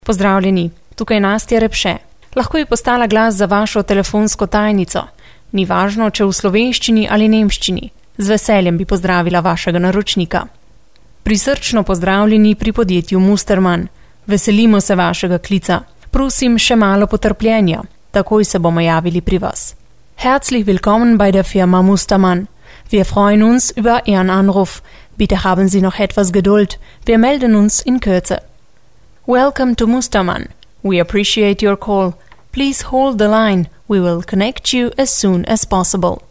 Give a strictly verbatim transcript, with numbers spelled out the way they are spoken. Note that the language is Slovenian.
Pozdravljeni, tukaj Nastja Repše. Lahko bi postala glas za vašo telefonsko tajnico. Ni važno, če v slovenščini ali nemščini. Z veseljem bi pozdravila vašega naročnika. Prisrčno pozdravljeni pri podjetju Mustermann. Veselimo se vašega klica. Prosim še malo potrpljenja. Takoj se bomo javili pri vas. Herzlich willkommen bei der Firma Mustermann. Wir freuen uns über Ihren Anruf. Bitte haben Sie noch etwas Geduld. Wir melden uns in Kürze. Welcome to Mustermann. We appreciate your call. Please hold the line. We will connect you as soon as possible.